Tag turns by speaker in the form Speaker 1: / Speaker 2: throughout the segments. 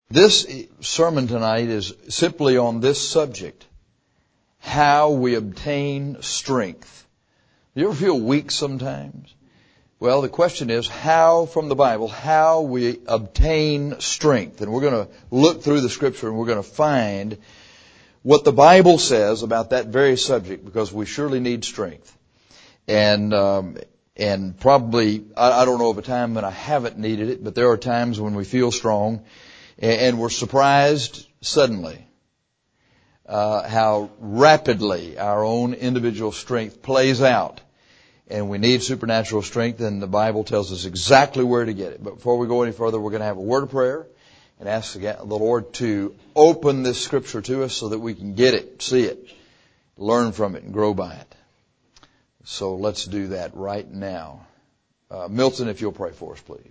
Speaker 1: This sermon tonight is simply on this subject, how we obtain strength. Do you ever feel weak sometimes? Well, the question is how, from the Bible, how we obtain strength. And we're going to look through the Scripture and we're going to find what the Bible says about that very subject, because we surely need strength. And probably, I don't know of a time when I haven't needed it, but there are times when we feel strong and we're surprised suddenly how rapidly our own individual strength plays out. And we need supernatural strength, and the Bible tells us exactly where to get it. But before we go any further, we're going to have a word of prayer and ask the Lord to open this Scripture to us so that we can get it, see it, learn from it, and grow by it. So let's do that right now. Milton, if you'll pray for us, please.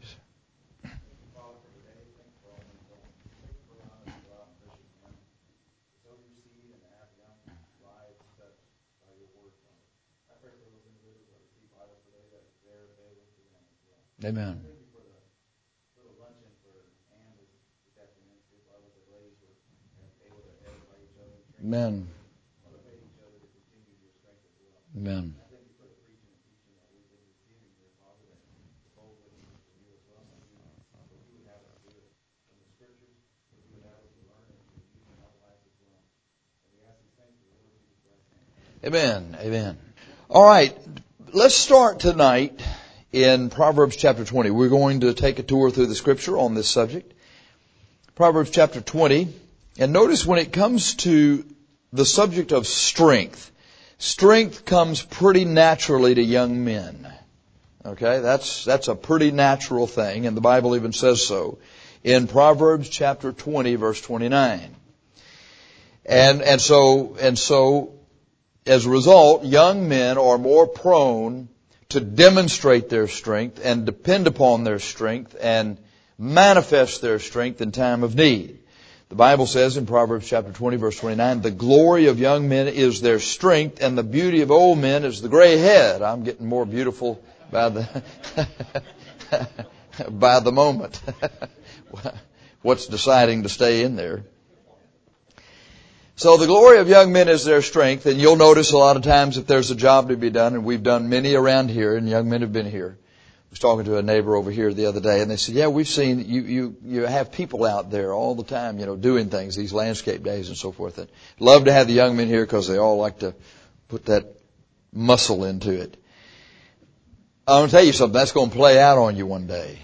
Speaker 1: Amen. Amen. Amen. Amen. Amen. All right. Let's start tonight in Proverbs chapter 20. We're going to take a tour through the Scripture on this subject. Proverbs chapter 20. And notice when it comes to the subject of strength, strength comes pretty naturally to young men. Okay? That's a pretty natural thing, and the Bible even says so in Proverbs chapter 20, verse 29. And so as a result, young men are more prone to demonstrate their strength and depend upon their strength and manifest their strength in time of need. The Bible says in Proverbs chapter 20, verse 29, the glory of young men is their strength, and the beauty of old men is the gray head. I'm getting more beautiful by the by the moment. What's deciding to stay in there? So the glory of young men is their strength, and you'll notice a lot of times if there's a job to be done, and we've done many around here, and young men have been here. I was talking to a neighbor over here the other day, and they said, yeah, we've seen you have people out there all the time, doing things, these landscape days and so forth. And love to have the young men here because they all like to put that muscle into it. I'm going to tell you something, that's going to play out on you one day.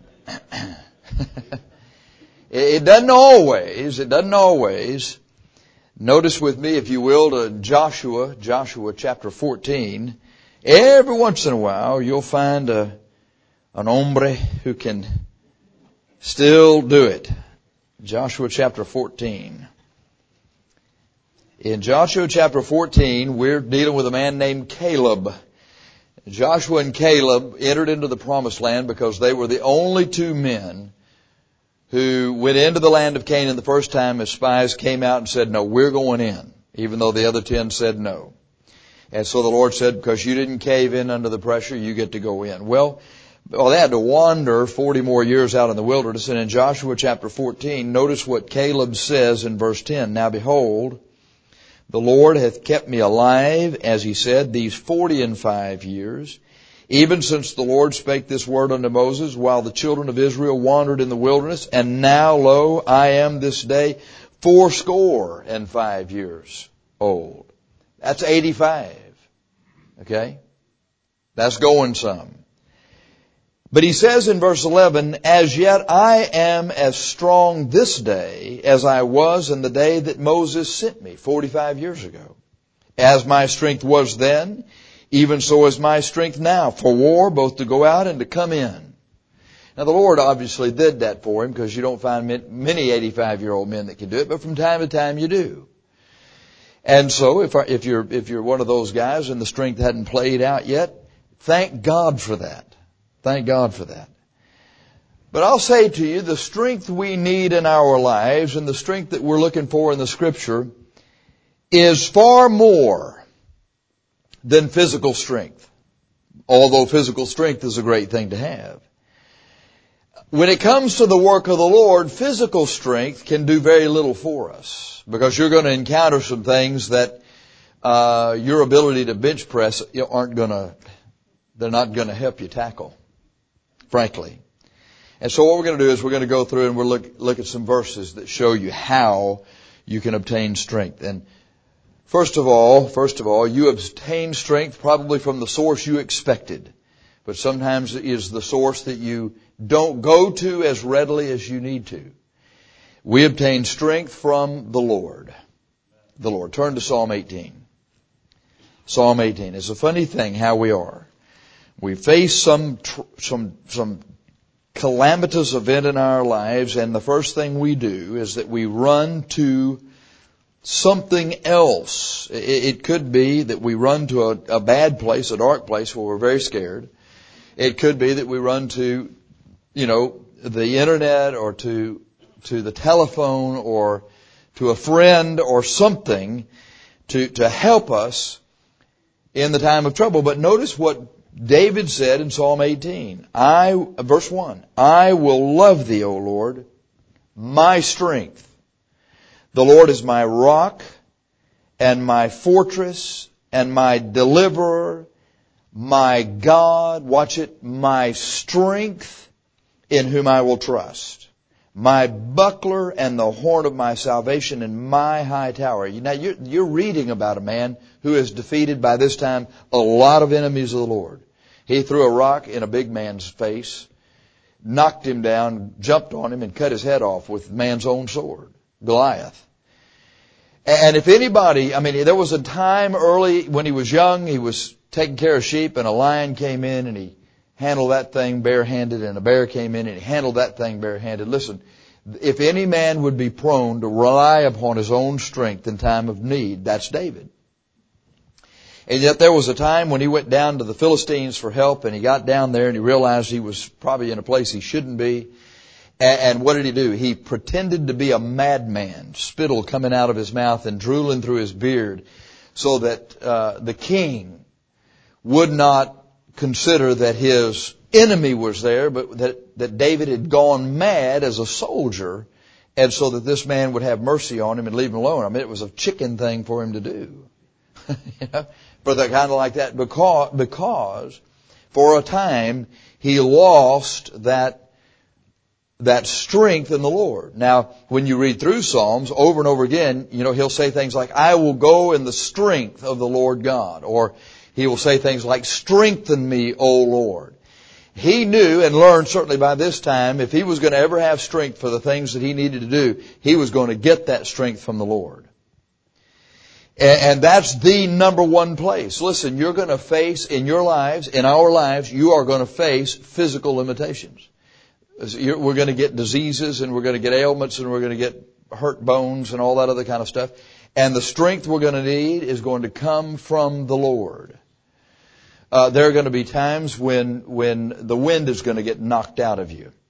Speaker 1: It doesn't always. Notice with me, if you will, to Joshua chapter 14. Every once in a while, you'll find an hombre who can still do it. Joshua chapter 14. In Joshua chapter 14, we're dealing with a man named Caleb. Joshua and Caleb entered into the promised land because they were the only two men who went into the land of Canaan the first time as spies, came out and said, no, we're going in, even though the other 10 said no. And so the Lord said, because you didn't cave in under the pressure, you get to go in. Well, they had to wander 40 more years out in the wilderness. And in Joshua chapter 14, notice what Caleb says in verse 10. Now behold, the Lord hath kept me alive, as he said, these 45 years, even since the Lord spake this word unto Moses, while the children of Israel wandered in the wilderness. And now, lo, I am this day 85 years old. That's 85. Okay? That's going some. But he says in verse 11, as yet I am as strong this day as I was in the day that Moses sent me 45 years ago. As my strength was then, even so is my strength now for war, both to go out and to come in. Now the Lord obviously did that for him, because you don't find many 85-year-old men that can do it, but from time to time you do. And so if you're one of those guys and the strength hadn't played out yet, thank God for that. Thank God for that. But I'll say to you, the strength we need in our lives and the strength that we're looking for in the Scripture is far more than physical strength, although physical strength is a great thing to have. when it comes to the work of the Lord, physical strength can do very little for us, because you're going to encounter some things that your ability to bench press they're not going to help you tackle, frankly. And so what we're going to do is we're going to go through and we'll look at some verses that show you how you can obtain strength. And first of all, you obtain strength probably from the source you expected, but sometimes it is the source that you don't go to as readily as you need to. We obtain strength from the Lord. The Lord. Turn to Psalm 18. Psalm 18. It's a funny thing how we are. We face some calamitous event in our lives, and the first thing we do is that we run to something else. It could be that we run to a bad place, a dark place where we're very scared. It could be that we run to, the internet, or to the telephone, or to a friend or something to help us in the time of trouble. But notice what David said in Psalm 18. Verse 1, I will love thee, O Lord, my strength. The Lord is my rock and my fortress and my deliverer, my God, watch it, my strength in whom I will trust, my buckler and the horn of my salvation and my high tower. Now you're reading about a man who has defeated by this time a lot of enemies of the Lord. He threw a rock in a big man's face, knocked him down, jumped on him, and cut his head off with man's own sword, Goliath. And if anybody, there was a time early when he was young, he was taking care of sheep, and a lion came in and he handled that thing barehanded, and a bear came in and he handled that thing barehanded. Listen, if any man would be prone to rely upon his own strength in time of need, that's David. And yet there was a time when he went down to the Philistines for help, and he got down there and he realized he was probably in a place he shouldn't be. And what did he do? He pretended to be a madman, spittle coming out of his mouth and drooling through his beard, so that the king would not consider that his enemy was there, but that David had gone mad as a soldier, and so that this man would have mercy on him and leave him alone. It was a chicken thing for him to do. But they're kind of like that because for a time he lost that strength in the Lord. Now, when you read through Psalms over and over again, he'll say things like, I will go in the strength of the Lord God. Or he will say things like, strengthen me, O Lord. He knew and learned certainly by this time, if he was going to ever have strength for the things that he needed to do, he was going to get that strength from the Lord. And that's the number one place. Listen, you're going to face in your lives, in our lives, you are going to face physical limitations. We're going to get diseases, and we're going to get ailments, and we're going to get hurt bones and all that other kind of stuff. And the strength we're going to need is going to come from the Lord. There are going to be times when the wind is going to get knocked out of you.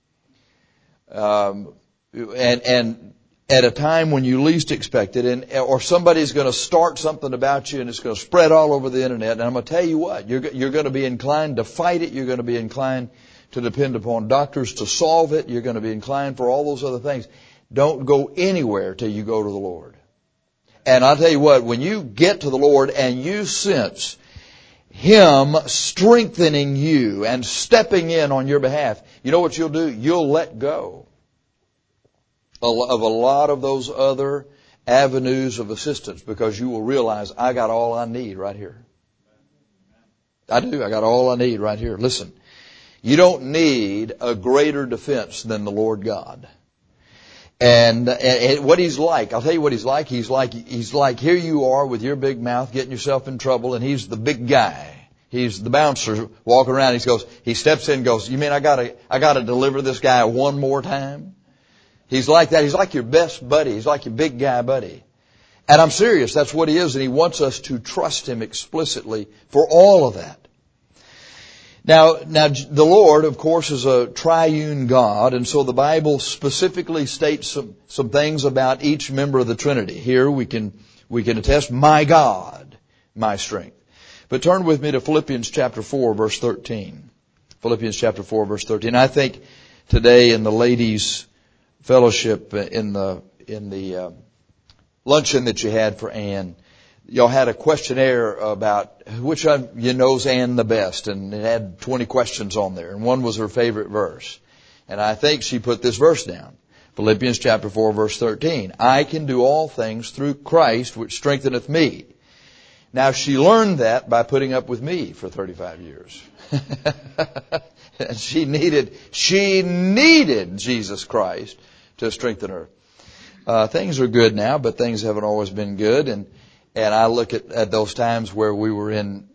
Speaker 1: And at a time when you least expect it, or somebody's going to start something about you and it's going to spread all over the internet. And I'm going to tell you what, you're going to be inclined to fight it. You're going to be inclined to depend upon doctors to solve it. You're going to be inclined for all those other things. Don't go anywhere till you go to the Lord. And I'll tell you what, when you get to the Lord and you sense Him strengthening you and stepping in on your behalf, you know what you'll do? You'll let go of a lot of those other avenues of assistance, because you will realize, I got all I need right here. I do. I got all I need right here. Listen, you don't need a greater defense than the Lord God. And what He's like, I'll tell you what He's like. He's like, here you are with your big mouth getting yourself in trouble, and He's the big guy. He's the bouncer walking around. He steps in and goes, you mean I gotta deliver this guy one more time? He's like that. He's like your best buddy. He's like your big guy buddy. And I'm serious. That's what He is. And He wants us to trust Him explicitly for all of that. Now, the Lord, of course, is a triune God. And so the Bible specifically states some things about each member of the Trinity. Here we can attest, my God, my strength. But turn with me to Philippians chapter 4, verse 13. Philippians chapter 4, verse 13. I think today in the ladies' fellowship in the luncheon that you had for Ann. Y'all had a questionnaire about which of you knows Ann the best, and it had 20 questions on there, and one was her favorite verse. And I think she put this verse down. Philippians chapter 4, verse 13. I can do all things through Christ, which strengtheneth me. Now, she learned that by putting up with me for 35 years. And she needed Jesus Christ to strengthen her. Things are good now, but things haven't always been good. And I look at those times where we were in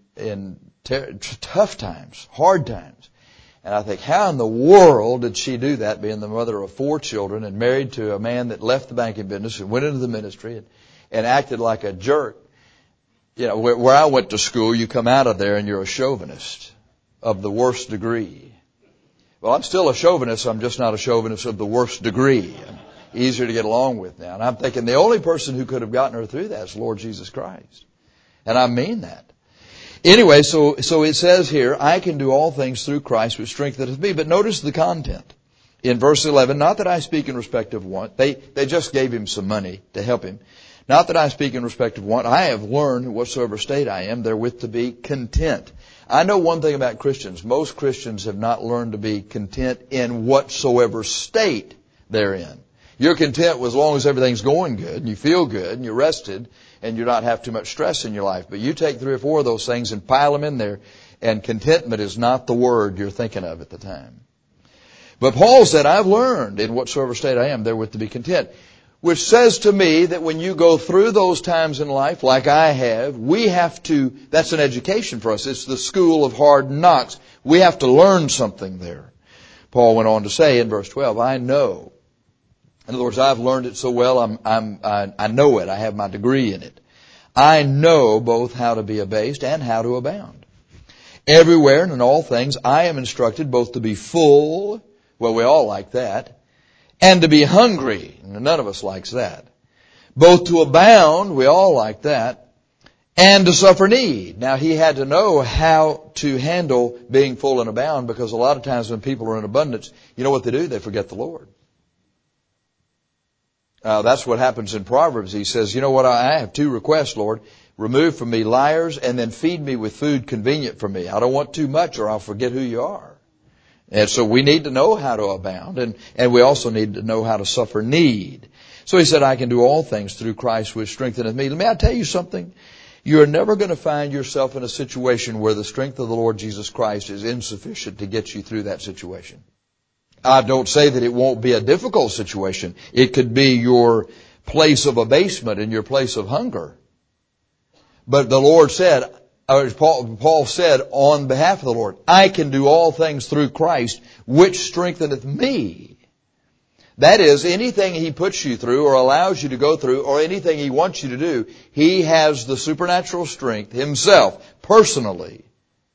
Speaker 1: tough times, hard times. And I think, how in the world did she do that, being the mother of 4 children and married to a man that left the banking business and went into the ministry and acted like a jerk? You know, where I went to school, you come out of there and you're a chauvinist of the worst degree. Well, I'm still a chauvinist. I'm just not a chauvinist of the worst degree. I'm easier to get along with now. And I'm thinking the only person who could have gotten her through that is Lord Jesus Christ. And I mean that. Anyway, so it says here, I can do all things through Christ which strengtheneth me. But notice the content. In verse 11, not that I speak in respect of want. They just gave him some money to help him. Not that I speak in respect of want. I have learned in whatsoever state I am therewith to be content. I know one thing about Christians. Most Christians have not learned to be content in whatsoever state they're in. You're content as long as everything's going good and you feel good and you're rested and you not have too much stress in your life. But you take 3 or 4 of those things and pile them in there, and contentment is not the word you're thinking of at the time. But Paul said, I've learned in whatsoever state I am therewith to be content. Which says to me that when you go through those times in life, like I have, we have to, that's an education for us. It's the school of hard knocks. We have to learn something there. Paul went on to say in verse 12, I know. In other words, I've learned it so well, I know it. I have my degree in it. I know both how to be abased and how to abound. Everywhere and in all things, I am instructed both to be full, well, we all like that, and to be hungry. None of us likes that. Both to abound, we all like that, and to suffer need. Now, he had to know how to handle being full and abound, because a lot of times when people are in abundance, you know what they do? They forget the Lord. That's what happens in Proverbs. He says, you know what, I have 2 requests, Lord. Remove from me liars and then feed me with food convenient for me. I don't want too much or I'll forget who you are. And so we need to know how to abound, and we also need to know how to suffer need. So he said, I can do all things through Christ which strengtheneth me. May I tell you something? You're never going to find yourself in a situation where the strength of the Lord Jesus Christ is insufficient to get you through that situation. I don't say that it won't be a difficult situation. It could be your place of abasement and your place of hunger. But the Lord said, or Paul said on behalf of the Lord, I can do all things through Christ, which strengtheneth me. That is, anything He puts you through or allows you to go through or anything He wants you to do, He has the supernatural strength Himself, personally,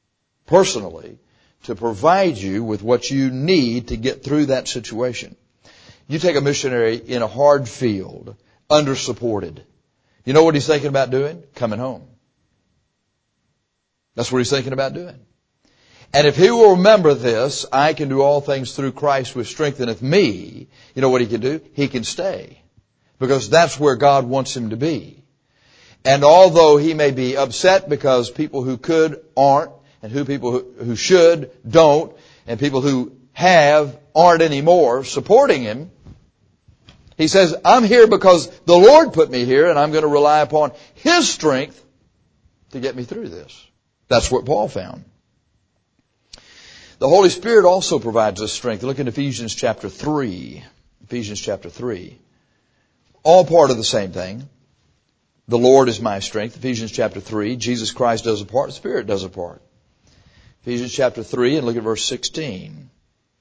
Speaker 1: to provide you with what you need to get through that situation. You take a missionary in a hard field, under-supported. You know what he's thinking about doing? Coming home. That's what he's thinking about doing. And if he will remember this, I can do all things through Christ which strengtheneth me, you know what he can do? He can stay. Because that's where God wants him to be. And although he may be upset because people who could aren't, and people who should don't, and people who have aren't anymore supporting him, he says, I'm here because the Lord put me here, and I'm going to rely upon His strength to get me through this. That's what Paul found. The Holy Spirit also provides us strength. Look in Ephesians chapter 3. Ephesians chapter 3. All part of the same thing. The Lord is my strength. Ephesians chapter 3. Jesus Christ does a part. The Spirit does a part. Ephesians chapter 3, and look at verse 16.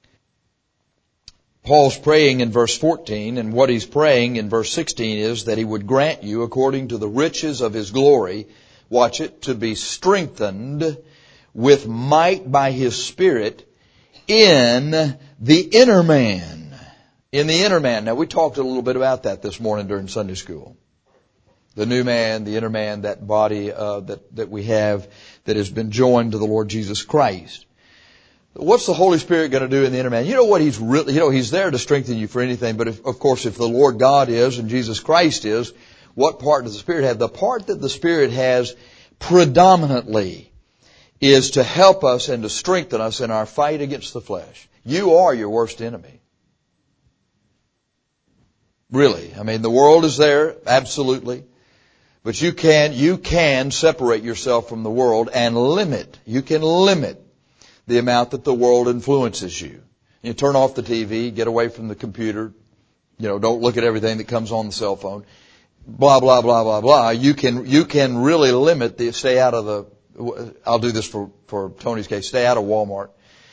Speaker 1: Paul's praying in verse 14, and what he's praying in verse 16 is that He would grant you, according to the riches of His glory, watch it, to be strengthened with might by His Spirit in the inner man. In the inner man. Now, we talked a little bit about that this morning during Sunday school. The new man, the inner man, that body that we have that has been joined to the Lord Jesus Christ. What's the Holy Spirit going to do in the inner man? You know what He's really, He's there to strengthen you for anything. But of course, if the Lord God is and Jesus Christ is, what part does the Spirit have? The part that the Spirit has predominantly is to help us and to strengthen us in our fight against the flesh. You are your worst enemy. Really. I mean, the world is there, absolutely. But you can separate yourself from the world and you can limit the amount that the world influences you. You turn off the TV, get away from the computer, don't look at everything that comes on the cell phone. Blah, blah, blah, blah, blah. You can really limit stay out of I'll do this for Tony's case, stay out of Walmart.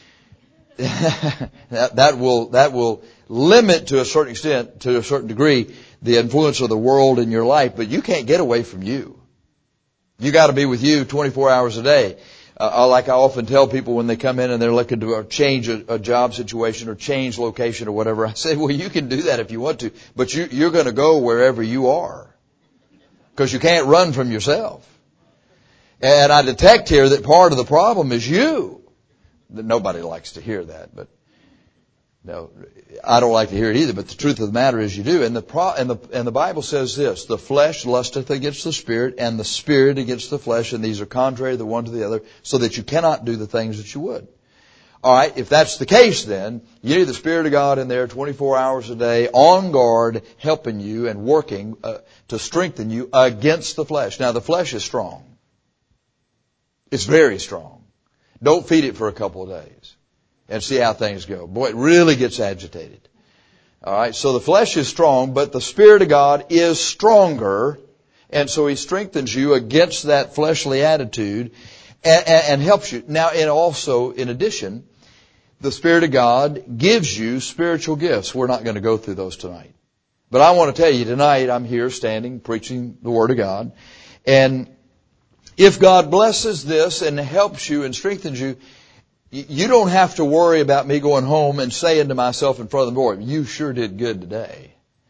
Speaker 1: that will limit to a certain extent, to a certain degree, the influence of the world in your life, but you can't get away from you. You got to be with you 24 hours a day. Like I often tell people when they come in and they're looking to change a job situation or change location or whatever, I say, well, you can do that if you want to, but you're going to go wherever you are, because you can't run from yourself. And I detect here that part of the problem is you. Nobody likes to hear that, but no, I don't like to hear it either. But the truth of the matter is you do. And the Bible says this: the flesh lusteth against the spirit, and the spirit against the flesh, and these are contrary the one to the other, so that you cannot do the things that you would. All right, if that's the case, then you need the Spirit of God in there 24 hours a day, on guard, helping you and working to strengthen you against the flesh. Now, the flesh is strong. It's very strong. Don't feed it for a couple of days and see how things go. Boy, it really gets agitated. All right, so the flesh is strong, but the Spirit of God is stronger, and so He strengthens you against that fleshly attitude and helps you. Now, and also, in addition, the Spirit of God gives you spiritual gifts. We're not going to go through those tonight. But I want to tell you, tonight I'm here standing, preaching the Word of God, and if God blesses this and helps you and strengthens you, you don't have to worry about me going home and saying to myself in front of the Lord, you sure did good today.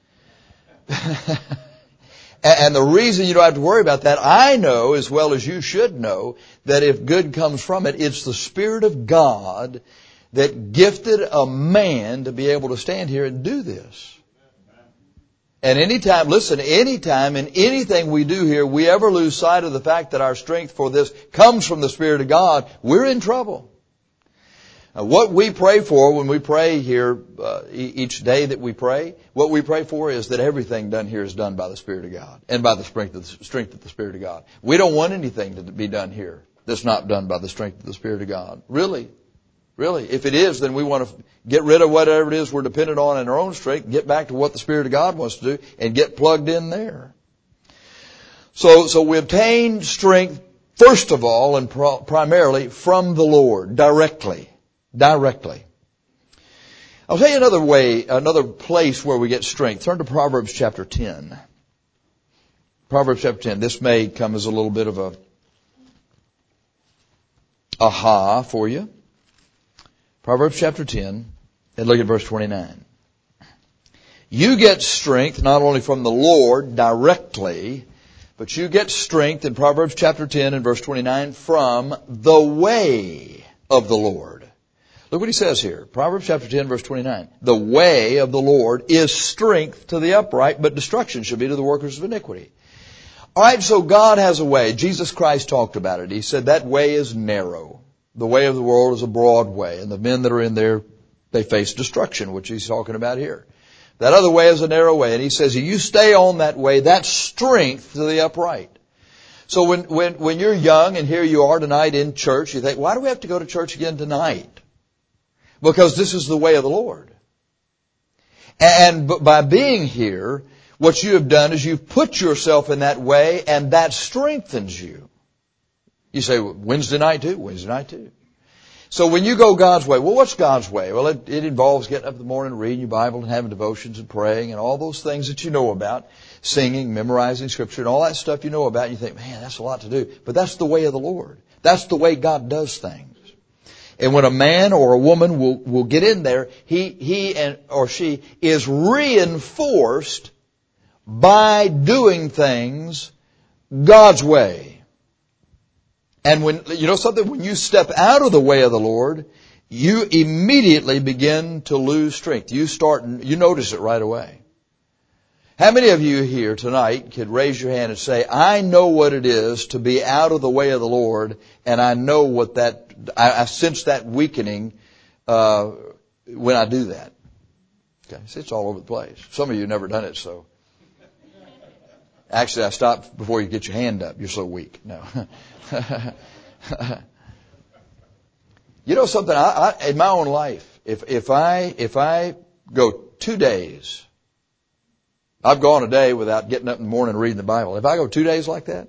Speaker 1: And the reason you don't have to worry about that, I know as well as you should know, that if good comes from it, it's the Spirit of God that gifted a man to be able to stand here and do this. And anytime in anything we do here, we ever lose sight of the fact that our strength for this comes from the Spirit of God, we're in trouble. What we pray for when we pray here, each day that we pray, what we pray for is that everything done here is done by the Spirit of God and by the strength of the Spirit of God. We don't want anything to be done here that's not done by the strength of the Spirit of God. Really. Really. If it is, then we want to get rid of whatever it is we're dependent on in our own strength, get back to what the Spirit of God wants to do, and get plugged in there. So we obtain strength, first of all, and primarily from the Lord, directly. I'll tell you another place where we get strength. Turn to Proverbs chapter 10. Proverbs chapter 10. This may come as a little bit of a aha for you. Proverbs chapter 10, and look at verse 29. You get strength not only from the Lord directly, but you get strength in Proverbs chapter 10 and verse 29 from the way of the Lord. Look what he says here. Proverbs chapter 10 verse 29. The way of the Lord is strength to the upright, but destruction shall be to the workers of iniquity. All right, so God has a way. Jesus Christ talked about it. He said that way is narrow. The way of the world is a broad way, and the men that are in there, they face destruction, which he's talking about here. That other way is a narrow way, and he says, you stay on that way, that's strength to the upright. So when you're young and here you are tonight in church, you think, why do we have to go to church again tonight? Because this is the way of the Lord. And by being here, what you have done is you've put yourself in that way, and that strengthens you. You say, Wednesday night too? Wednesday night too. So when you go God's way, well, what's God's way? Well, it involves getting up in the morning and reading your Bible and having devotions and praying and all those things that you know about, singing, memorizing Scripture and all that stuff you know about. And you think, man, that's a lot to do. But that's the way of the Lord. That's the way God does things. And when a man or a woman will get in there, he or she is reinforced by doing things God's way. And when you step out of the way of the Lord, you immediately begin to lose strength. You notice it right away. How many of you here tonight could raise your hand and say, I know what it is to be out of the way of the Lord, and I know I sense that weakening when I do that. Okay, so it's all over the place. Some of you have never done it, so. Actually, I stopped before you get your hand up. You're so weak. No. You know something? In my own life, if I go 2 days, I've gone a day without getting up in the morning and reading the Bible. If I go 2 days like that,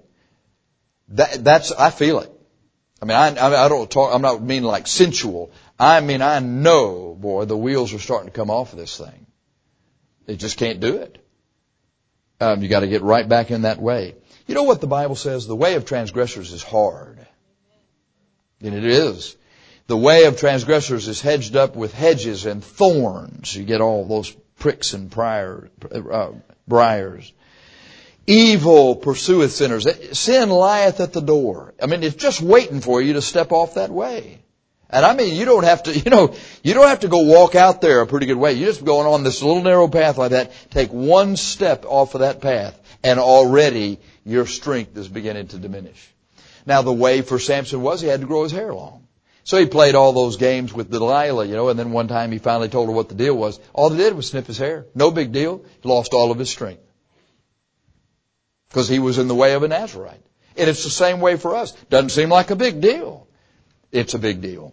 Speaker 1: I feel it. I mean, I don't talk. I'm not mean like sensual. I mean, I know, boy, the wheels are starting to come off of this thing. They just can't do it. You got to get right back in that way. You know what the Bible says? The way of transgressors is hard. And it is. The way of transgressors is hedged up with hedges and thorns. You get all those pricks and briars. Evil pursueth sinners. Sin lieth at the door. I mean, it's just waiting for you to step off that way. And I mean, you don't have to go walk out there a pretty good way. You're just going on this little narrow path like that. Take one step off of that path, and already your strength is beginning to diminish. Now, the way for Samson was he had to grow his hair long. So he played all those games with Delilah, and then one time he finally told her what the deal was. All he did was snip his hair. No big deal. He lost all of his strength. Because he was in the way of a Nazarite. And it's the same way for us. Doesn't seem like a big deal. It's a big deal.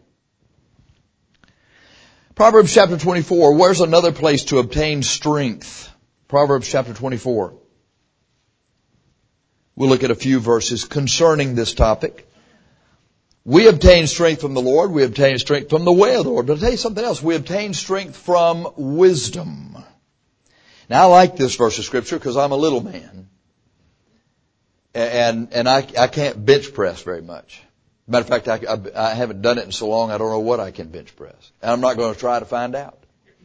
Speaker 1: Proverbs chapter 24. Where's another place to obtain strength? Proverbs chapter 24. We'll look at a few verses concerning this topic. We obtain strength from the Lord. We obtain strength from the way of the Lord. But I'll tell you something else. We obtain strength from wisdom. Now, I like this verse of Scripture because I'm a little man. And I can't bench press very much. Matter of fact, I haven't done it in so long, I don't know what I can bench press. And I'm not going to try to find out.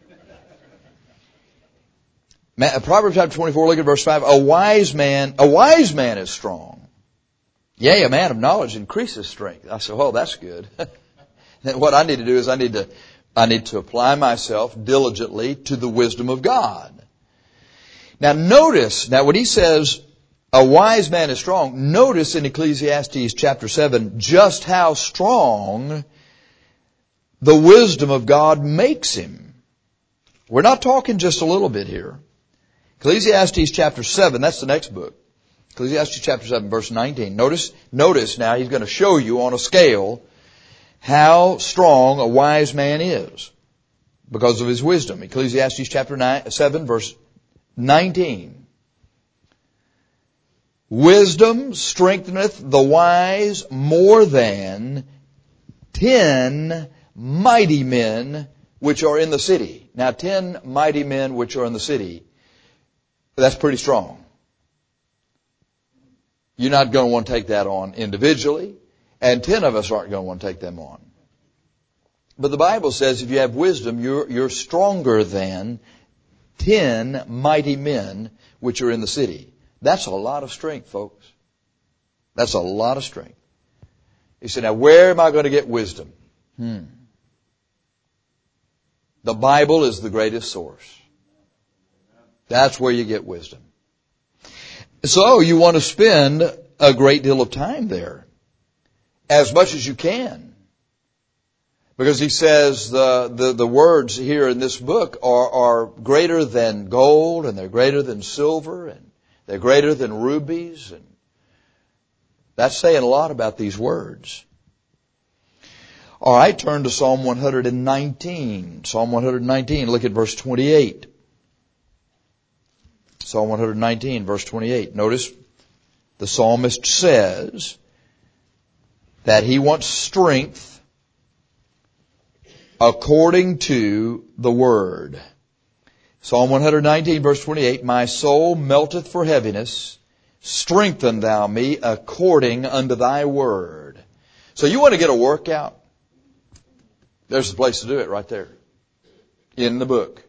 Speaker 1: Proverbs chapter 24, look at verse 5. A wise man is strong. Yea, a man of knowledge increases strength. I said, well, that's good. Then what I need to do is I need to apply myself diligently to the wisdom of God. Now notice, when he says, a wise man is strong, notice in Ecclesiastes chapter 7 just how strong the wisdom of God makes him. We're not talking just a little bit here. Ecclesiastes chapter 7, that's the next book. Ecclesiastes chapter 7, verse 19. Notice now he's going to show you on a scale how strong a wise man is because of his wisdom. Ecclesiastes chapter 7, verse 19. Wisdom strengtheneth the wise more than 10 mighty men which are in the city. Now, 10 mighty men which are in the city, that's pretty strong. You're not going to want to take that on individually, and 10 of us aren't going to want to take them on. But the Bible says if you have wisdom, you're stronger than 10 mighty men which are in the city. That's a lot of strength, folks. That's a lot of strength. You say, now where am I going to get wisdom? The Bible is the greatest source. That's where you get wisdom. So you want to spend a great deal of time there. As much as you can. Because he says the words here in this book are greater than gold, and they're greater than silver, and they're greater than rubies. And that's saying a lot about these words. All right, turn to Psalm 119. Psalm 119, look at verse 28. Psalm 119, verse 28. Notice the psalmist says that he wants strength according to the Word. Psalm 119, verse 28. My soul melteth for heaviness. Strengthen thou me according unto thy word. So you want to get a workout? There's the place to do it right there. In the book.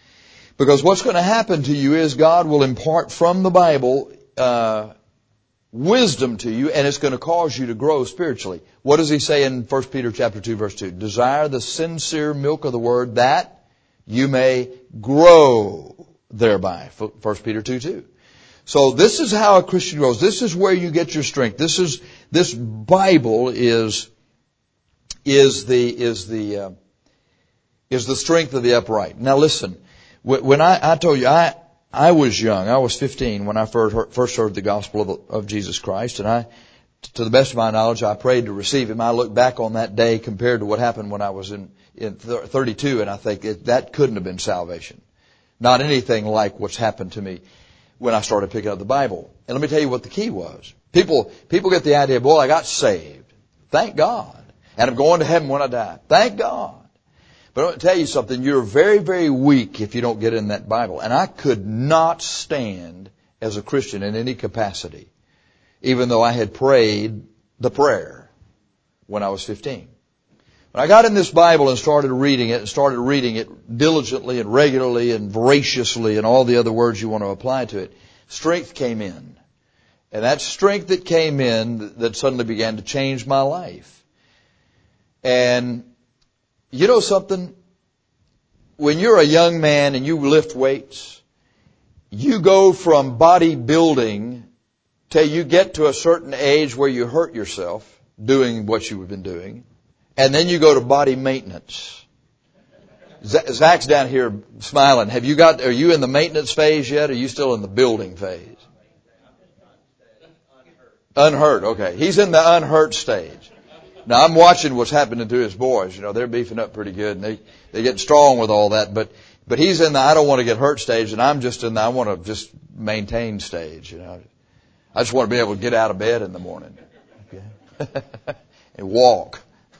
Speaker 1: Because what's going to happen to you is God will impart from the Bible wisdom to you, and it's going to cause you to grow spiritually. What does he say in 1 Peter chapter 2, verse 2? Desire the sincere milk of the word that you may grow thereby. 1 Peter 2, 2. So this is how a Christian grows. This is where you get your strength. This Bible is the strength of the upright. Now listen, when I told you, I was young. I was 15 when I first heard the gospel of Jesus Christ, and to the best of my knowledge, I prayed to receive Him. I look back on that day compared to what happened when I was in 32, and I think that couldn't have been salvation. Not anything like what's happened to me when I started picking up the Bible. And let me tell you what the key was. People get the idea, boy, I got saved. Thank God. And I'm going to heaven when I die. Thank God. But I want to tell you something. You're very, very weak if you don't get in that Bible. And I could not stand as a Christian in any capacity, even though I had prayed the prayer when I was 15. When I got in this Bible and started reading it diligently and regularly and voraciously and all the other words you want to apply to it, strength came in. And that strength that came in that suddenly began to change my life. And you know something? When you're a young man and you lift weights, you go from bodybuilding till you get to a certain age where you hurt yourself doing what you've been doing. And then you go to body maintenance. Zach's down here smiling. Are you in the maintenance phase yet, or are you still in the building phase? Unhurt, okay. He's in the unhurt stage. Now I'm watching what's happening to his boys. You know, they're beefing up pretty good, and they get strong with all that. But he's in the I don't want to get hurt stage, and I'm just in the I want to just maintain stage. You know, I just want to be able to get out of bed in the morning, okay? And walk.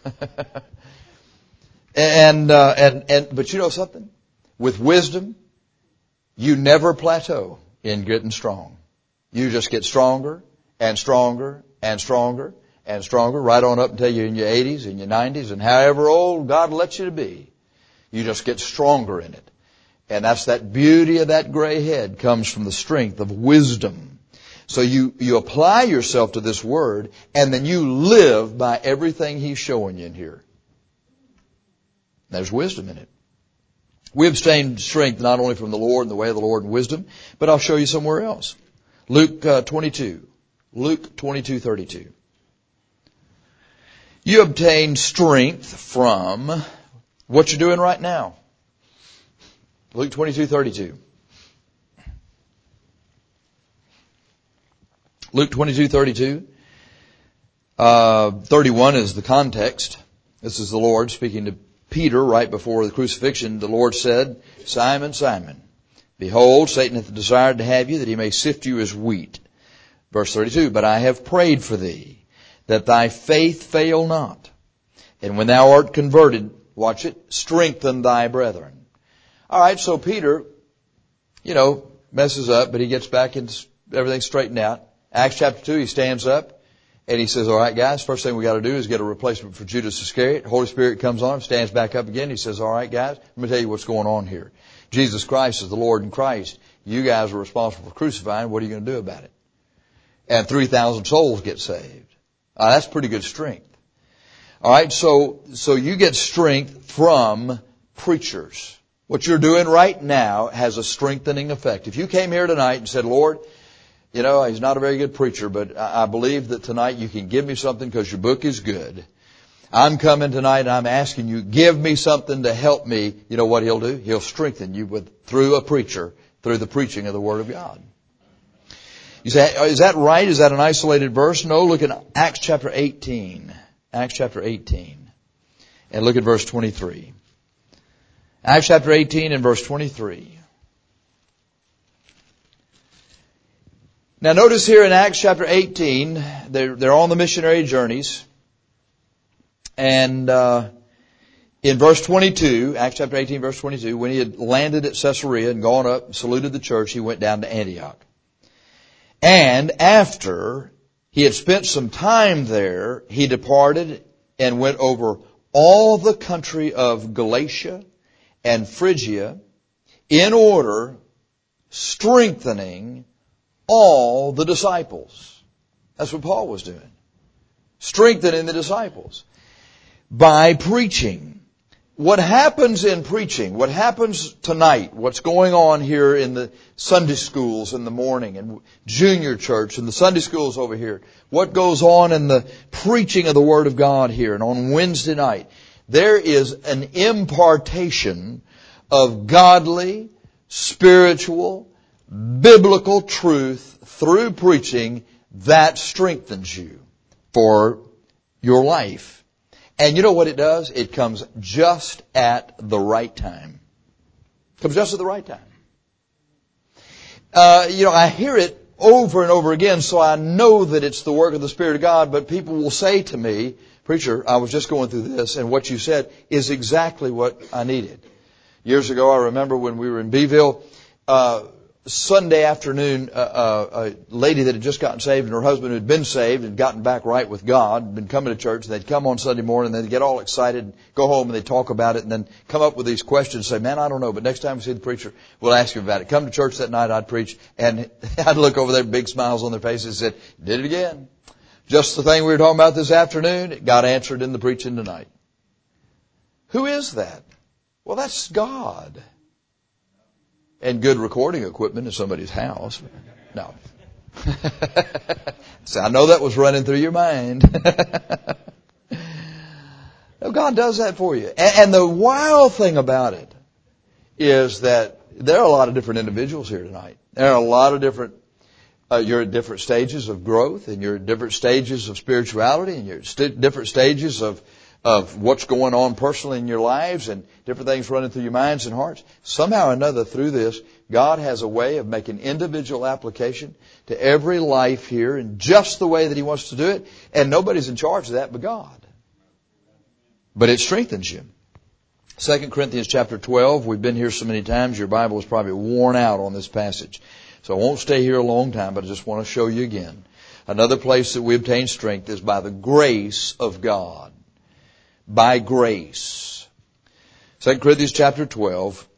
Speaker 1: But you know something? With wisdom, you never plateau in getting strong. You just get stronger and stronger and stronger and stronger right on up until you're in your 80s and your 90s and however old God lets you to be. You just get stronger in it. And that's that beauty of that gray head comes from the strength of wisdom. So you apply yourself to this word, and then you live by everything He's showing you in here. There's wisdom in it. We obtain strength not only from the Lord and the way of the Lord and wisdom, but I'll show you somewhere else. Luke 22. Luke 22:32. You obtain strength from what you're doing right now. Luke 22:32. Luke 22:32. 31 is the context. This is the Lord speaking to Peter right before the crucifixion. The Lord said, Simon, Simon, behold, Satan hath desired to have you, that he may sift you as wheat. Verse 32, but I have prayed for thee, that thy faith fail not. And when thou art converted, watch it, strengthen thy brethren. All right, so Peter, messes up, but he gets back and everything's straightened out. Acts chapter 2, he stands up and he says, all right, guys, first thing we got to do is get a replacement for Judas Iscariot. Holy Spirit comes on him, stands back up again. He says, all right, guys, let me tell you what's going on here. Jesus Christ is the Lord and Christ. You guys are responsible for crucifying. What are you going to do about it? And 3,000 souls get saved. That's pretty good strength. All right, so you get strength from preachers. What you're doing right now has a strengthening effect. If you came here tonight and said, Lord, he's not a very good preacher, but I believe that tonight you can give me something because your book is good. I'm coming tonight and I'm asking you, give me something to help me. You know what He'll do? He'll strengthen you through a preacher, through the preaching of the Word of God. You say, is that right? Is that an isolated verse? No, look at Acts chapter 18. Acts chapter 18. And look at verse 23. Acts chapter 18 and verse 23. Now notice here in Acts chapter 18, they're on the missionary journeys. And in verse 22, Acts chapter 18, verse 22, when he had landed at Caesarea and gone up and saluted the church, he went down to Antioch. And after he had spent some time there, he departed and went over all the country of Galatia and Phrygia, in order strengthening all the disciples. That's what Paul was doing. Strengthening the disciples by preaching. What happens in preaching, what happens tonight, what's going on here in the Sunday schools in the morning and junior church and the Sunday schools over here, what goes on in the preaching of the Word of God here and on Wednesday night, there is an impartation of godly, spiritual, biblical truth through preaching that strengthens you for your life. And you know what it does? It comes just at the right time. It comes just at the right time. I hear it over and over again, so I know that it's the work of the Spirit of God, but people will say to me, "Preacher, I was just going through this, and what you said is exactly what I needed." Years ago, I remember when we were in Beeville, Sunday afternoon, a lady that had just gotten saved and her husband who had been saved and gotten back right with God, had been coming to church, and they'd come on Sunday morning, and they'd get all excited, and go home, and they'd talk about it, and then come up with these questions and say, "Man, I don't know, but next time we see the preacher, we'll ask him about it." Come to church that night, I'd preach, and I'd look over there, big smiles on their faces, and said, "Did it again. Just the thing we were talking about this afternoon, it got answered in the preaching tonight." Who is that? Well, that's God. And good recording equipment in somebody's house. No. So I know that was running through your mind. No, God does that for you. And the wild thing about it is that there are a lot of different individuals here tonight. There are a lot of different, you're at different stages of growth, and you're at different stages of spirituality, and you're at different stages of what's going on personally in your lives and different things running through your minds and hearts. Somehow or another through this, God has a way of making individual application to every life here in just the way that He wants to do it. And nobody's in charge of that but God. But it strengthens you. 2 Corinthians chapter 12, we've been here so many times, your Bible is probably worn out on this passage. So I won't stay here a long time, but I just want to show you again. Another place that we obtain strength is by the grace of God. By grace. 2 Corinthians chapter 12,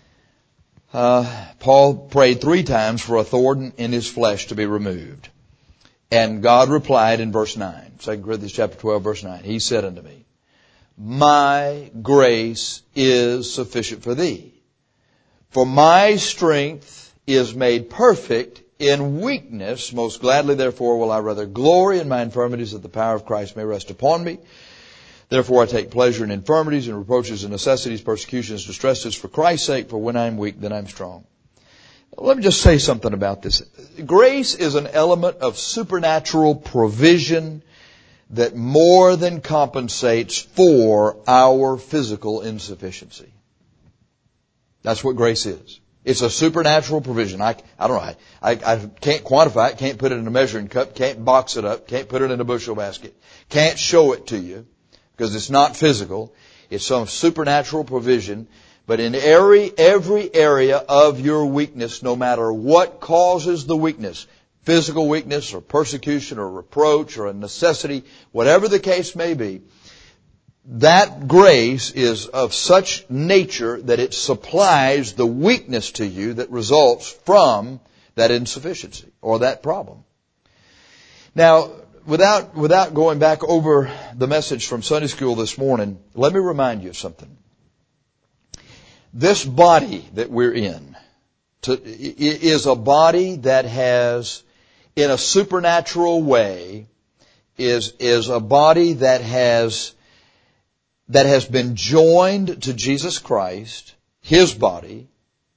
Speaker 1: Paul prayed 3 times for a thorn in his flesh to be removed. And God replied in verse 9. 2 Corinthians chapter 12, verse 9. He said unto me, "My grace is sufficient for thee. For my strength is made perfect in weakness. Most gladly, therefore, will I rather glory in my infirmities, that the power of Christ may rest upon me. Therefore I take pleasure in infirmities and reproaches and necessities, persecutions, distresses for Christ's sake, for when I am weak, then I am strong." Let me just say something about this. Grace is an element of supernatural provision that more than compensates for our physical insufficiency. That's what grace is. It's a supernatural provision. I don't know. I can't quantify it, can't put it in a measuring cup, can't box it up, can't put it in a bushel basket, can't show it to you. Because it's not physical. It's some supernatural provision. But in every area of your weakness, no matter what causes the weakness, physical weakness or persecution or reproach or a necessity, whatever the case may be, that grace is of such nature that it supplies the weakness to you that results from that insufficiency or that problem. Now, without going back over the message from Sunday school this morning, let me remind you of something. This body that we're in is a body that has, in a supernatural way, is a body that has been joined to Jesus Christ, His body,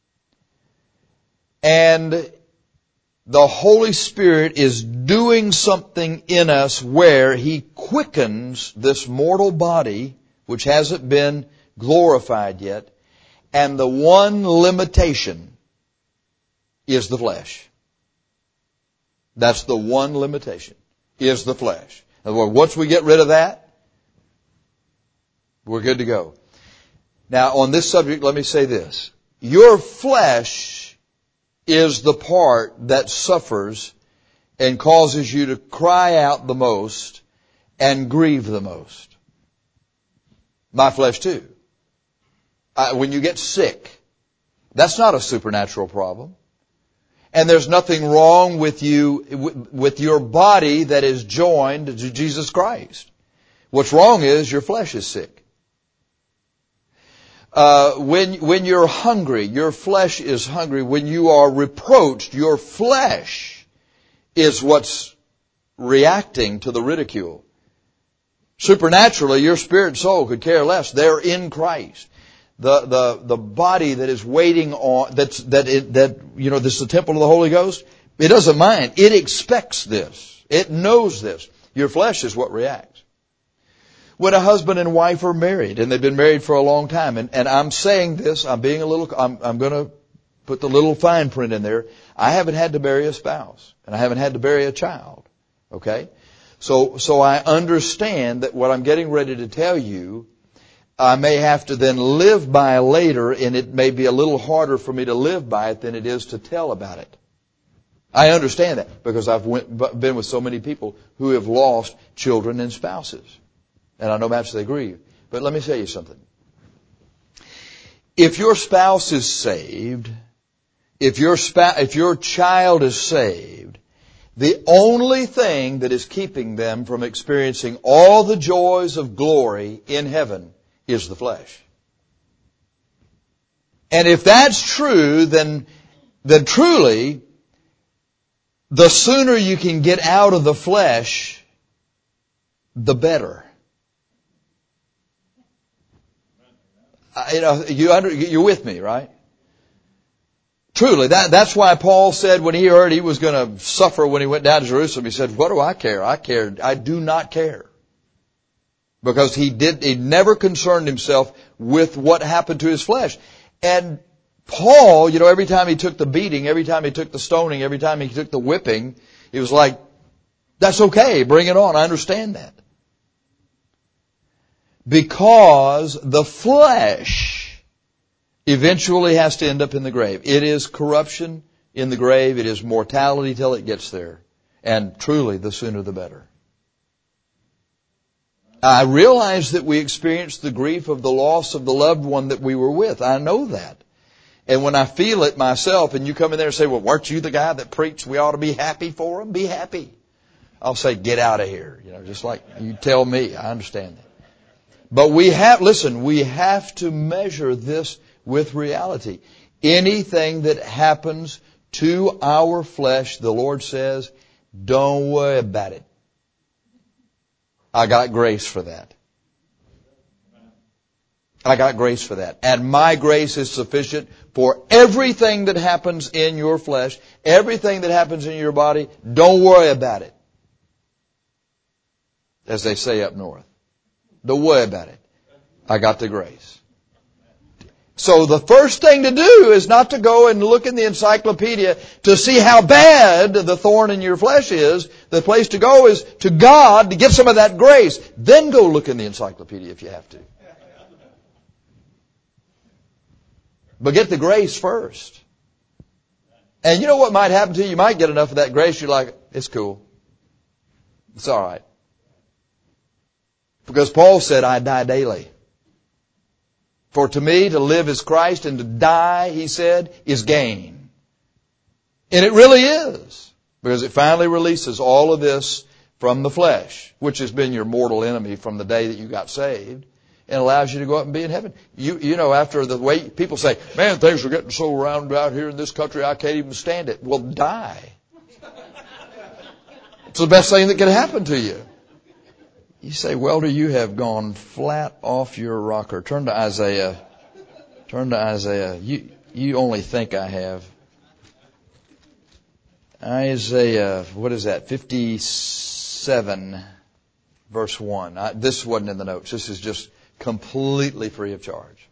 Speaker 1: and the Holy Spirit is doing something in us where He quickens this mortal body, which hasn't been glorified yet, and the one limitation is the flesh. That's the one limitation, is the flesh. In other words, once we get rid of that, we're good to go. Now, on this subject, let me say this. Your flesh is the part that suffers and causes you to cry out the most and grieve the most. My flesh too. When you get sick, that's not a supernatural problem. And there's nothing wrong with you, with your body that is joined to Jesus Christ. What's wrong is your flesh is sick. When you're hungry, your flesh is hungry. When you are reproached, your flesh is what's reacting to the ridicule. Supernaturally, your spirit and soul could care less. They're in Christ. The body that is waiting on, this is the temple of the Holy Ghost, it doesn't mind. It expects this. It knows this. Your flesh is what reacts. When a husband and wife are married, and they've been married for a long time, and I'm saying this, I'm going to put the little fine print in there. I haven't had to bury a spouse, and I haven't had to bury a child. Okay? So I understand that what I'm getting ready to tell you, I may have to then live by later, and it may be a little harder for me to live by it than it is to tell about it. I understand that because I've been with so many people who have lost children and spouses. And I know much they grieve. But let me tell you something. If your spouse is saved, if your child is saved, the only thing that is keeping them from experiencing all the joys of glory in heaven is the flesh. And if that's true, then truly, the sooner you can get out of the flesh, the better. You're with me, right? Truly, that's why Paul said when he heard he was going to suffer when he went down to Jerusalem, he said, what do I care? I do not care. Because he never concerned himself with what happened to his flesh. And Paul, every time he took the beating, every time he took the stoning, every time he took the whipping, it was like, that's okay, bring it on, I understand that. Because the flesh eventually has to end up in the grave. It is corruption in the grave. It is mortality till it gets there. And truly, the sooner the better. I realize that we experience the grief of the loss of the loved one that we were with. I know that. And when I feel it myself, and you come in there and say, well, weren't you the guy that preached we ought to be happy for him? Be happy. I'll say, get out of here. Just like you tell me. I understand that. But we have to measure this with reality. Anything that happens to our flesh, the Lord says, don't worry about it. I got grace for that. I got grace for that. And my grace is sufficient for everything that happens in your flesh, everything that happens in your body. Don't worry about it. As they say up north. Don't worry about it. I got the grace. So the first thing to do is not to go and look in the encyclopedia to see how bad the thorn in your flesh is. The place to go is to God to get some of that grace. Then go look in the encyclopedia if you have to. But get the grace first. And you know what might happen to you? You might get enough of that grace, you're like, it's cool. It's all right. Because Paul said, I die daily. For to me, to live is Christ, and to die, he said, is gain. And it really is. Because it finally releases all of this from the flesh, which has been your mortal enemy from the day that you got saved, and allows you to go up and be in heaven. You know, after the way people say, man, things are getting so roundabout here in this country, I can't even stand it. Well, die. It's the best thing that can happen to you. You say, Welder, you have gone flat off your rocker. Turn to Isaiah. You only think I have. Isaiah, what is that? 57, verse 1. This wasn't in the notes. This is just completely free of charge.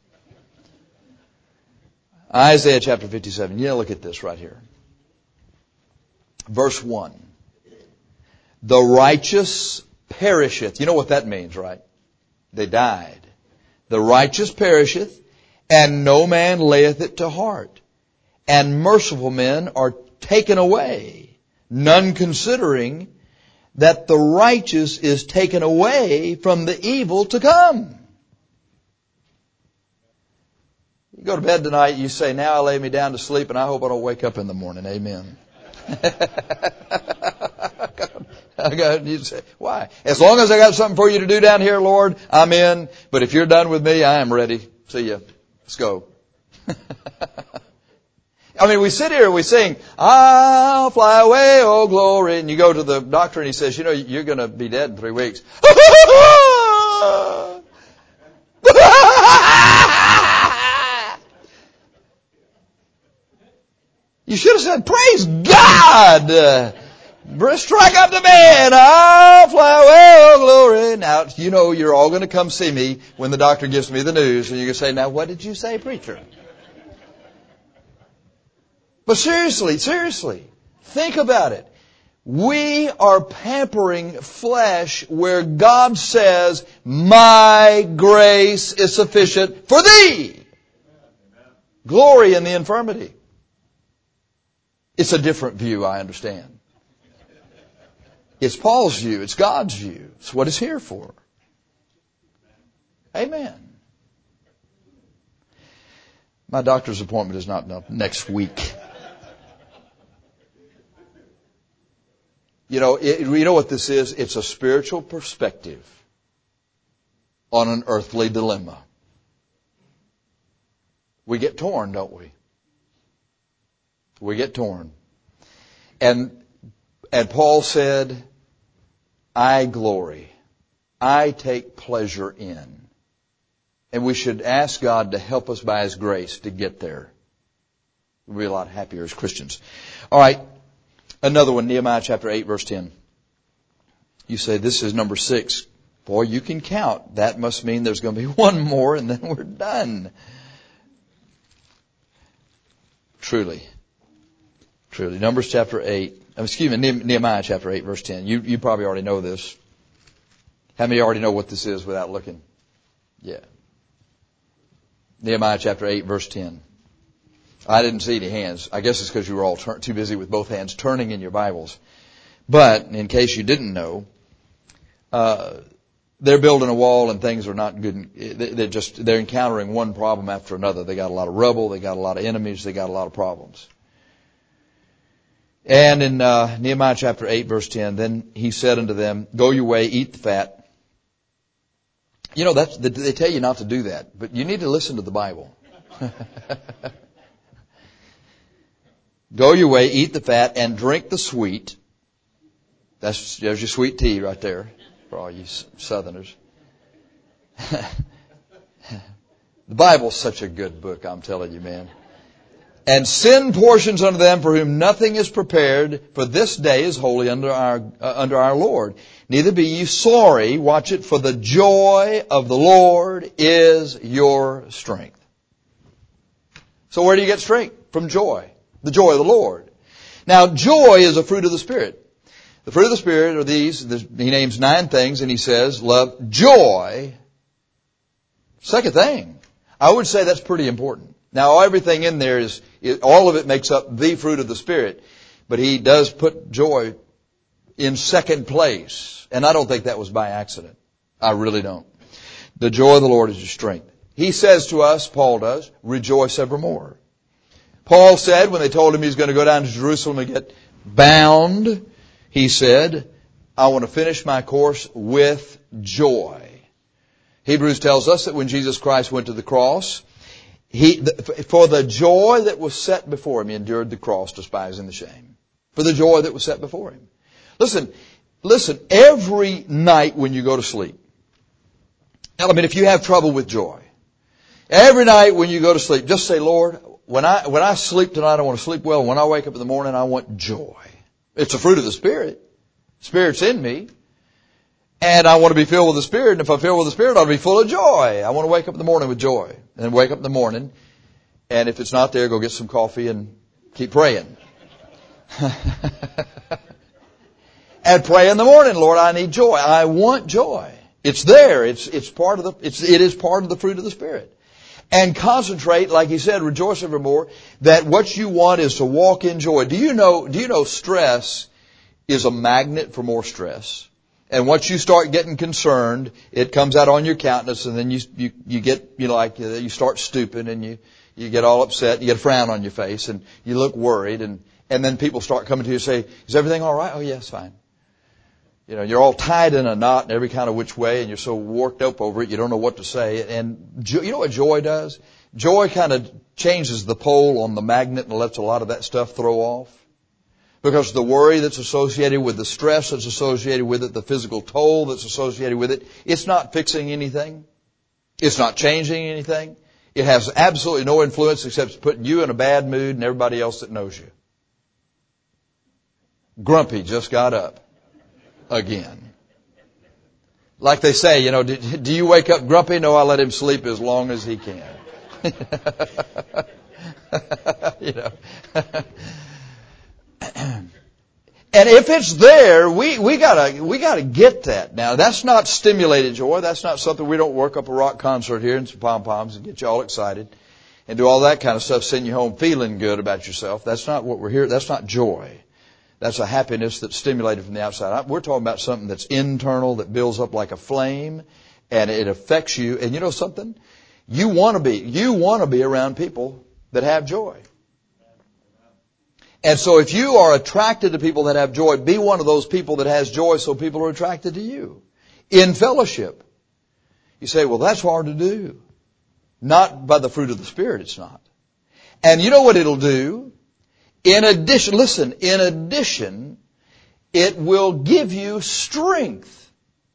Speaker 1: Isaiah chapter 57. Look at this right here. Verse 1. The righteous perisheth. You know what that means, right? They died. The righteous perisheth, and no man layeth it to heart. And merciful men are taken away, none considering that the righteous is taken away from the evil to come. go to bed tonight, you say, now I lay me down to sleep and I hope I don't wake up in the morning. Amen. You say, why? As long as I got something for you to do down here, Lord, I'm in. But if you're done with me, I am ready. See ya. Let's go. I mean, we sit here and we sing, I'll fly away, oh glory. And you go to the doctor and he says, you're going to be dead in 3 weeks. You should have said, praise God. Strike up the band. I'll fly away, oh glory. Now, you're all going to come see me when the doctor gives me the news. And you're going to say, now, what did you say, preacher? But seriously, think about it. We are pampering flesh where God says, my grace is sufficient for thee. Glory in the infirmity. It's a different view, I understand. It's Paul's view. It's God's view. It's what it's here for. Amen. My doctor's appointment is not next week. You know what this is? It's a spiritual perspective on an earthly dilemma. We get torn, don't we? We get torn. And Paul said, I glory. I take pleasure in. And we should ask God to help us by His grace to get there. We'll be a lot happier as Christians. All right. Another one, Nehemiah chapter 8, verse 10. You say, this is number 6. Boy, you can count. That must mean there's going to be one more and then we're done. Truly. Numbers chapter 8. Nehemiah chapter 8, verse 10. You probably already know this. How many already know what this is without looking? Yeah. Nehemiah chapter 8, verse 10. I didn't see any hands. I guess it's because you were all too busy with both hands turning in your Bibles. But in case you didn't know, they're building a wall and things are not good. They're encountering one problem after another. They got a lot of rubble. They got a lot of enemies. They got a lot of problems. And in Nehemiah chapter 8, verse 10, then he said unto them, go your way, eat the fat. They tell you not to do that, but you need to listen to the Bible. Go your way, eat the fat, and drink the sweet. There's your sweet tea right there for all you Southerners. The Bible's such a good book, I'm telling you, man. And send portions unto them for whom nothing is prepared, for this day is holy under our Lord. Neither be ye sorry, watch it, for the joy of the Lord is your strength. So where do you get strength? From joy. The joy of the Lord. Now, joy is a fruit of the Spirit. The fruit of the Spirit are these. He names 9 things and he says, love, joy. Second thing. I would say that's pretty important. Now, everything in there all of it makes up the fruit of the Spirit. But he does put joy in second place. And I don't think that was by accident. I really don't. The joy of the Lord is your strength. He says to us, Paul does, rejoice evermore. Paul said when they told him he's going to go down to Jerusalem and get bound, he said, I want to finish my course with joy. Hebrews tells us that when Jesus Christ went to the cross, for the joy that was set before him, he endured the cross, despising the shame. For the joy that was set before him. Listen, every night when you go to sleep, if you have trouble with joy, every night when you go to sleep, just say, Lord, when I sleep tonight, I want to sleep well. When I wake up in the morning, I want joy. It's a fruit of the Spirit. Spirit's in me. And I want to be filled with the Spirit. And if I'm filled with the Spirit, I'll be full of joy. I want to wake up in the morning with joy. And then wake up in the morning. And if it's not there, go get some coffee and keep praying. And pray in the morning, Lord, I need joy. I want joy. It's there. It is part of the fruit of the Spirit. And concentrate, like he said, rejoice evermore, that what you want is to walk in joy. Do you know stress is a magnet for more stress? And once you start getting concerned, it comes out on your countenance, and then you get, you start stooping, and you get all upset, you get a frown on your face, and you look worried, and then people start coming to you and say, is everything all right? Oh, yes, fine. You know, you're all tied in a knot in every kind of which way, and you're so worked up over it, you don't know what to say. And you know what joy does? Joy kind of changes the pole on the magnet and lets a lot of that stuff throw off. Because the worry that's associated with the stress that's associated with it, the physical toll that's associated with it, it's not fixing anything. It's not changing anything. It has absolutely no influence except putting you in a bad mood and everybody else that knows you. Grumpy just got up again. Like they say, you know, do you wake up grumpy? No, I let him sleep as long as he can. You know. And if it's there, we gotta get that. Now, that's not stimulated joy. That's not something we don't work up a rock concert here and some pom-poms and get you all excited and do all that kind of stuff, send you home feeling good about yourself. That's not what we're here. That's not joy. That's a happiness that's stimulated from the outside. We're talking about something that's internal, that builds up like a flame, and it affects you. And you know something? You want to be around people that have joy. And so if you are attracted to people that have joy, be one of those people that has joy so people are attracted to you. In fellowship. You say, well, that's hard to do. Not by the fruit of the Spirit, it's not. And you know what it'll do? In addition, it will give you strength.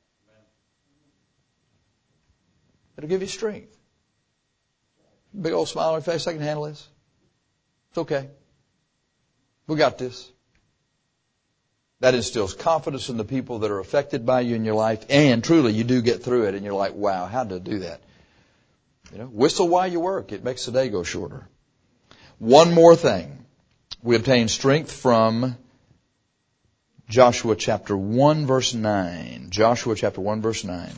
Speaker 1: It'll give you strength. Big old smile on your face, I can handle this. It's okay. We got this. That instills confidence in the people that are affected by you in your life, and truly you do get through it and you're like, wow, how did I do that? You know, whistle while you work. It makes the day go shorter. One more thing. We obtain strength from Joshua chapter 1 verse 9. Joshua chapter 1 verse 9.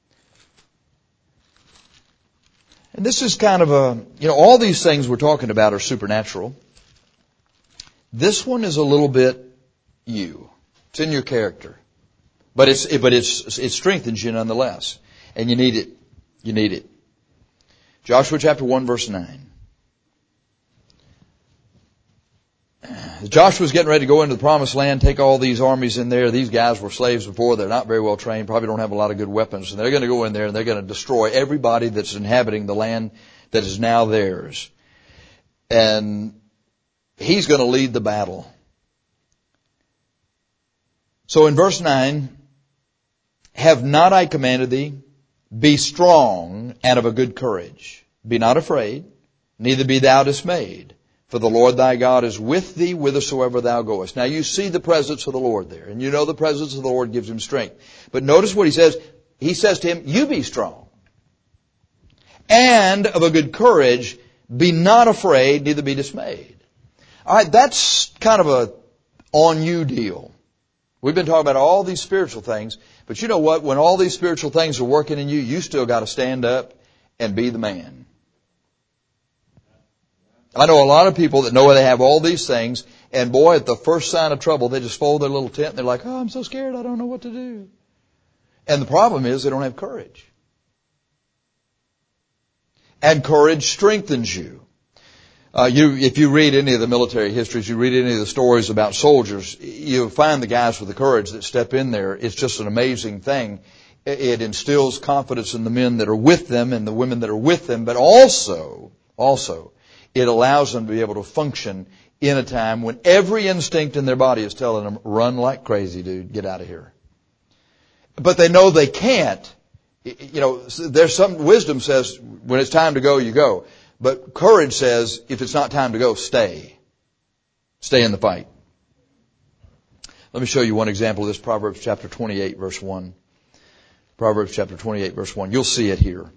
Speaker 1: And this is kind of all these things we're talking about are supernatural. This one is a little bit you. It's in your character. But it strengthens you nonetheless. And you need it. You need it. Joshua chapter 1 verse 9. Joshua's getting ready to go into the promised land, take all these armies in there. These guys were slaves before. They're not very well trained, probably don't have a lot of good weapons. And they're going to go in there and they're going to destroy everybody that's inhabiting the land that is now theirs. And he's going to lead the battle. So in verse 9, have not I commanded thee, be strong and of a good courage. Be not afraid, neither be thou dismayed. For the Lord thy God is with thee whithersoever thou goest. Now you see the presence of the Lord there. And you know the presence of the Lord gives him strength. But notice what he says. He says to him, you be strong. And of a good courage, be not afraid, neither be dismayed. Alright, that's kind of a on you deal. We've been talking about all these spiritual things. But you know what? When all these spiritual things are working in you, you still got to stand up and be the man. I know a lot of people that know they have all these things, and boy, at the first sign of trouble, they just fold their little tent and they're like, oh, I'm so scared, I don't know what to do. And the problem is they don't have courage. And courage strengthens you. If you read any of the military histories, you read any of the stories about soldiers, you find the guys with the courage that step in there. It's just an amazing thing. It instills confidence in the men that are with them and the women that are with them, but also, it allows them to be able to function in a time when every instinct in their body is telling them, run like crazy, dude, get out of here. But they know they can't. You know, there's some wisdom says when it's time to go, you go. But courage says if it's not time to go, stay. Stay in the fight. Let me show you one example of this. Proverbs chapter 28 verse 1. Proverbs chapter 28 verse 1. You'll see it here.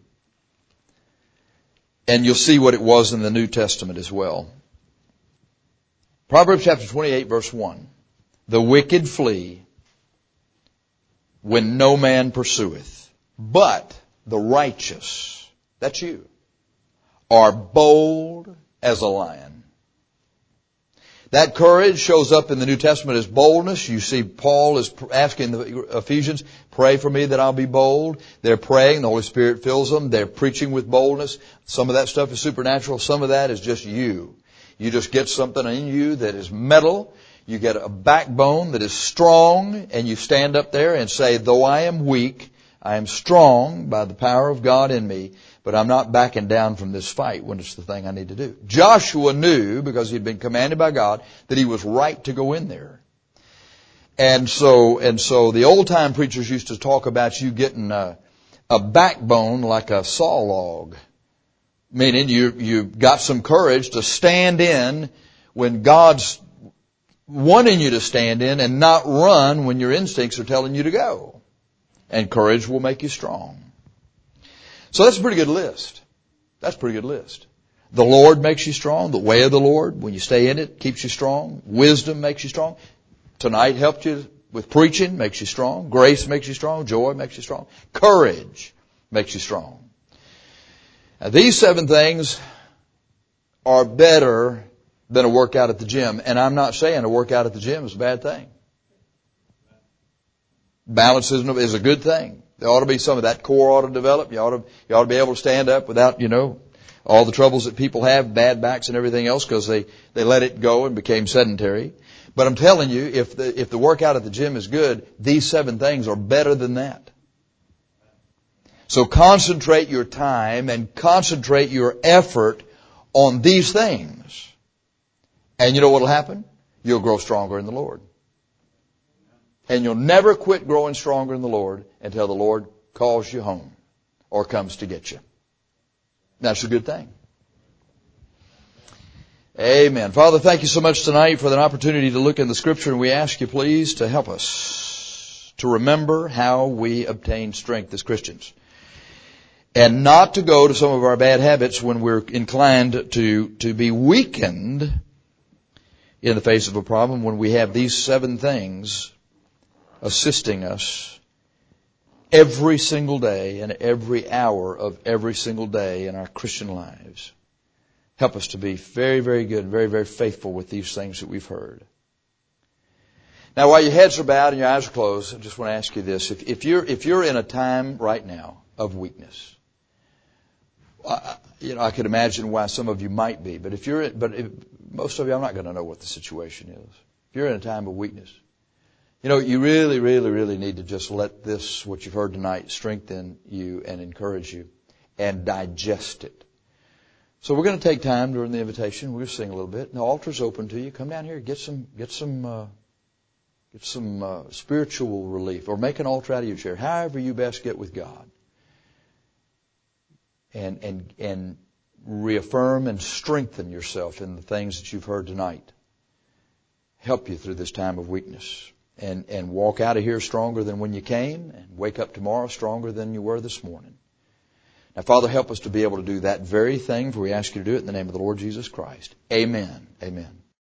Speaker 1: And you'll see what it was in the New Testament as well. Proverbs chapter 28 verse 1. The wicked flee when no man pursueth, but the righteous, that's you, are bold as a lion. That courage shows up in the New Testament as boldness. You see Paul is asking the Ephesians, pray for me that I'll be bold. They're praying. The Holy Spirit fills them. They're preaching with boldness. Some of that stuff is supernatural. Some of that is just you. You just get something in you that is metal. You get a backbone that is strong, and you stand up there and say, though I am weak, I am strong by the power of God in me, but I'm not backing down from this fight when it's the thing I need to do. Joshua knew, because he'd been commanded by God, that he was right to go in there. And so the old time preachers used to talk about you getting a backbone like a saw log. Meaning you got some courage to stand in when God's wanting you to stand in and not run when your instincts are telling you to go. And courage will make you strong. So that's a pretty good list. That's a pretty good list. The Lord makes you strong. The way of the Lord, when you stay in it, keeps you strong. Wisdom makes you strong. Tonight helped you with preaching, makes you strong. Grace makes you strong. Joy makes you strong. Courage makes you strong. Now, these 7 things are better than a workout at the gym. And I'm not saying a workout at the gym is a bad thing. Balance is a good thing. There ought to be some of that core ought to develop. You ought to be able to stand up without, all the troubles that people have, bad backs and everything else, because they let it go and became sedentary. But I'm telling you, if the workout at the gym is good, these 7 things are better than that. So concentrate your time and concentrate your effort on these things. And you know what will happen? You'll grow stronger in the Lord. And you'll never quit growing stronger in the Lord until the Lord calls you home or comes to get you. That's a good thing. Amen. Father, thank you so much tonight for the opportunity to look in the Scripture, and we ask you please to help us to remember how we obtain strength as Christians. And not to go to some of our bad habits when we're inclined to be weakened in the face of a problem, when we have these 7 things assisting us every single day and every hour of every single day in our Christian lives. Help us to be very, very good, very, very faithful with these things that we've heard. Now, while your heads are bowed and your eyes are closed, I just want to ask you this. If you're in a time right now of weakness, I could imagine why some of you might be, but most of you, I'm not going to know what the situation is. If you're in a time of weakness, you really, really, really need to just let this, what you've heard tonight, strengthen you and encourage you and digest it. So we're going to take time during the invitation. We'll sing a little bit. The altar's open to you. Come down here, get some spiritual relief, or make an altar out of your chair. However you best get with God, and reaffirm and strengthen yourself in the things that you've heard tonight. Help you through this time of weakness. And walk out of here stronger than when you came, and wake up tomorrow stronger than you were this morning. Now, Father, help us to be able to do that very thing, for we ask you to do it in the name of the Lord Jesus Christ. Amen. Amen.